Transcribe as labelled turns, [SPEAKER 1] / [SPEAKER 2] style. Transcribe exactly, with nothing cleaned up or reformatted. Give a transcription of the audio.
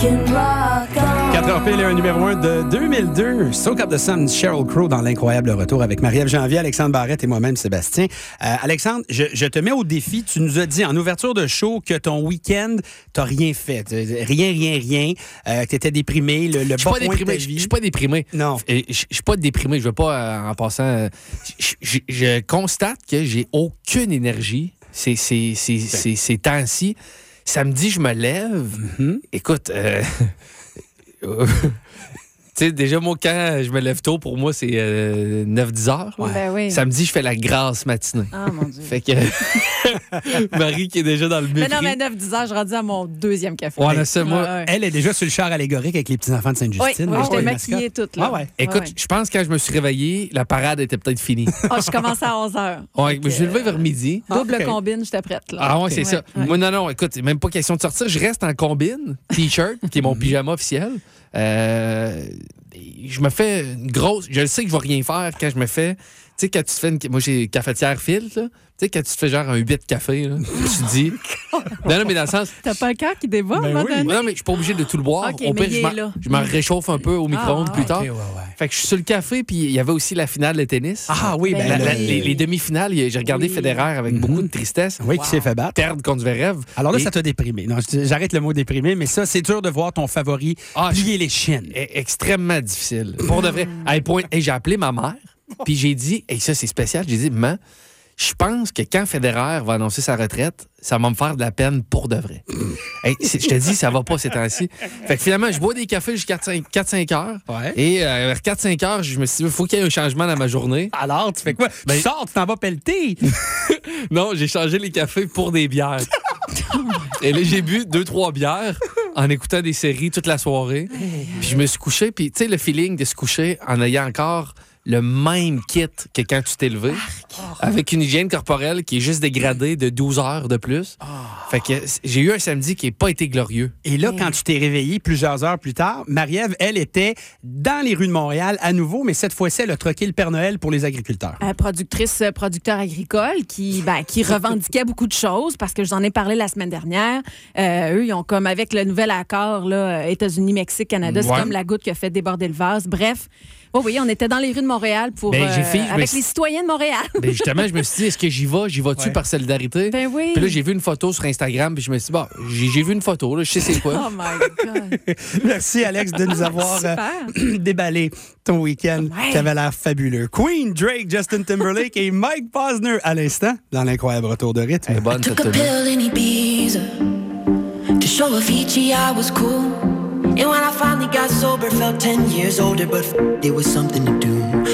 [SPEAKER 1] quatre heures pile et un numéro un de deux mille deux. Soak Up the Sun, Sheryl Crow dans l'incroyable retour avec Marie-Ève Janvier, Alexandre Barrette et moi-même, Sébastien. Euh, Alexandre, je, je te mets au défi. Tu nous as dit en ouverture de show que ton week-end, t'as rien fait. Rien, rien, rien. Euh, que t'étais déprimé. Le, le bas point de ta vie.
[SPEAKER 2] Je suis pas déprimé.
[SPEAKER 1] Non.
[SPEAKER 2] Je suis pas déprimé. Je veux pas, euh, en passant... Euh, je, je constate que j'ai aucune énergie ces, ces, ces, ces, ces temps-ci. Samedi, je me lève.
[SPEAKER 1] Mm-hmm.
[SPEAKER 2] Écoute... Euh, tu sais, déjà, moi, quand je me lève tôt, pour moi, c'est euh, neuf dix heures.
[SPEAKER 3] Ouais. Ben oui.
[SPEAKER 2] Samedi, je fais la grasse matinée.
[SPEAKER 3] Ah, mon Dieu.
[SPEAKER 2] Fait que Marie qui est déjà dans le mépris.
[SPEAKER 3] Mais non, mais neuf dix heures, je suis rendue à mon deuxième café.
[SPEAKER 2] Ouais, là, c'est moi.
[SPEAKER 3] Ouais, ouais.
[SPEAKER 1] Elle est déjà sur le char allégorique avec les petits-enfants de Sainte-Justine.
[SPEAKER 3] Oui,
[SPEAKER 1] là,
[SPEAKER 3] je t'ai
[SPEAKER 1] les
[SPEAKER 3] maquillée
[SPEAKER 1] mascottes.
[SPEAKER 3] toute, là.
[SPEAKER 1] Ah ouais.
[SPEAKER 2] Écoute,
[SPEAKER 3] ouais.
[SPEAKER 2] je pense que quand je me suis réveillé, la parade était peut-être finie.
[SPEAKER 3] Oh, je commençais à onze heures.
[SPEAKER 2] Ouais, je suis levé vers midi.
[SPEAKER 3] Double
[SPEAKER 1] Ah, ok.
[SPEAKER 3] combine, j'étais prête. Là.
[SPEAKER 2] Ah ouais, c'est
[SPEAKER 3] Ouais,
[SPEAKER 2] ça.
[SPEAKER 3] ouais.
[SPEAKER 2] Moi, non, non, écoute, c'est même pas question de sortir. Je reste en combine, t-shirt, qui est mon pyjama officiel. Euh, je me fais une grosse... Je le sais que je vais rien faire quand je me fais... Tu sais, quand tu te fais une... Moi, j'ai cafetière filtre, là. Tu sais, quand tu te fais genre un huit de café, là, tu te dis... Non, non, mais dans le sens...
[SPEAKER 3] T'as pas le cœur qui débat,
[SPEAKER 1] Ben
[SPEAKER 3] à un moment
[SPEAKER 1] oui.
[SPEAKER 3] donné?
[SPEAKER 2] Non, mais je suis pas obligé de tout le boire.
[SPEAKER 3] Ok,
[SPEAKER 2] Au
[SPEAKER 3] mais
[SPEAKER 2] pire,
[SPEAKER 3] il
[SPEAKER 2] je
[SPEAKER 3] est
[SPEAKER 2] m'en-
[SPEAKER 3] là.
[SPEAKER 2] je m'en réchauffe un peu au micro-ondes
[SPEAKER 3] Ah,
[SPEAKER 2] plus
[SPEAKER 3] ok,
[SPEAKER 2] tard.
[SPEAKER 1] ouais, ouais.
[SPEAKER 2] Fait que je suis sur le café, puis il y avait aussi la finale de tennis.
[SPEAKER 1] Ah oui, ben,
[SPEAKER 3] Ben
[SPEAKER 2] La- la-
[SPEAKER 3] oui.
[SPEAKER 2] les, les demi-finales, il y a- j'ai regardé
[SPEAKER 3] Oui.
[SPEAKER 2] Federer avec
[SPEAKER 1] Mhm.
[SPEAKER 2] beaucoup de tristesse.
[SPEAKER 1] oui, qui s'est fait battre.
[SPEAKER 2] Perdre contre Zverev.
[SPEAKER 1] Alors là,
[SPEAKER 2] Et-
[SPEAKER 1] ça t'a déprimé. Non, je- j'arrête le mot déprimé, mais ça, c'est dur de voir ton favori
[SPEAKER 2] Ah,
[SPEAKER 1] plier les chiennes.
[SPEAKER 2] est extrêmement difficile. Pour de vrai. À un point, hey, j'ai appelé ma mère, puis j'ai dit, et ça c'est spécial, j'ai dit, maman, je pense que quand Federer va annoncer sa retraite, ça va me faire de la peine pour de vrai. Hey, c'est- je te dis, ça va pas ces temps-ci. Fait que finalement, je bois des cafés jusqu'à quatre cinq heures.
[SPEAKER 1] Ouais.
[SPEAKER 2] Et euh, vers quatre cinq heures, je me suis dit, il faut qu'il y ait un changement dans ma journée.
[SPEAKER 1] Alors, tu fais quoi?
[SPEAKER 2] Ben-
[SPEAKER 1] Tu sors, tu t'en vas pelleter.
[SPEAKER 2] Non, j'ai changé les cafés pour des bières. Et là, j'ai bu deux, trois bières en écoutant des séries toute la soirée. Puis je me suis couché, puis tu sais, le feeling de se coucher en ayant encore le même kit que quand tu t'es levé, avec une hygiène corporelle qui est juste dégradée de douze heures de plus. Fait que j'ai eu un samedi qui n'a pas été glorieux.
[SPEAKER 1] Et là, quand tu t'es réveillé plusieurs heures plus tard, Marie-Ève, elle, était dans les rues de Montréal à nouveau, mais cette fois-ci, elle a troqué le Père Noël pour les agriculteurs.
[SPEAKER 3] Euh, productrice, euh, producteur agricole qui, ben, qui revendiquait beaucoup de choses parce que je vous en ai parlé la semaine dernière. Euh, eux, ils ont comme avec le nouvel accord là, euh, États-Unis, Mexique, Canada, c'est
[SPEAKER 2] Ouais.
[SPEAKER 3] comme la goutte qui a fait déborder le vase. Bref, oui, oui, on était dans les rues de Montréal pour
[SPEAKER 2] Ben, j'ai
[SPEAKER 3] euh,
[SPEAKER 2] fait- je me
[SPEAKER 3] avec
[SPEAKER 2] suis-
[SPEAKER 3] les citoyens de Montréal.
[SPEAKER 2] Ben justement, je me suis dit, est-ce que j'y vais? J'y vas-tu
[SPEAKER 1] Ouais.
[SPEAKER 2] par solidarité?
[SPEAKER 3] Ben oui.
[SPEAKER 2] Puis là, j'ai vu une photo sur Instagram, puis je me suis dit, bon, j'ai j'ai vu une photo, là, je sais c'est quoi.
[SPEAKER 3] Oh my God.
[SPEAKER 1] Merci, Alex, de nous avoir euh, déballé ton week-end
[SPEAKER 3] Ouais.
[SPEAKER 1] qui avait l'air fabuleux. Queen, Drake, Justin Timberlake et Mike Posner à l'instant dans l'incroyable retour de rythme.
[SPEAKER 2] Elle est bonne,
[SPEAKER 4] Took
[SPEAKER 2] cette
[SPEAKER 4] a
[SPEAKER 2] tenue.
[SPEAKER 4] pill in Ibiza to show Avicii I was cool. And when I finally got sober, felt ten years older, but f- it was something to do.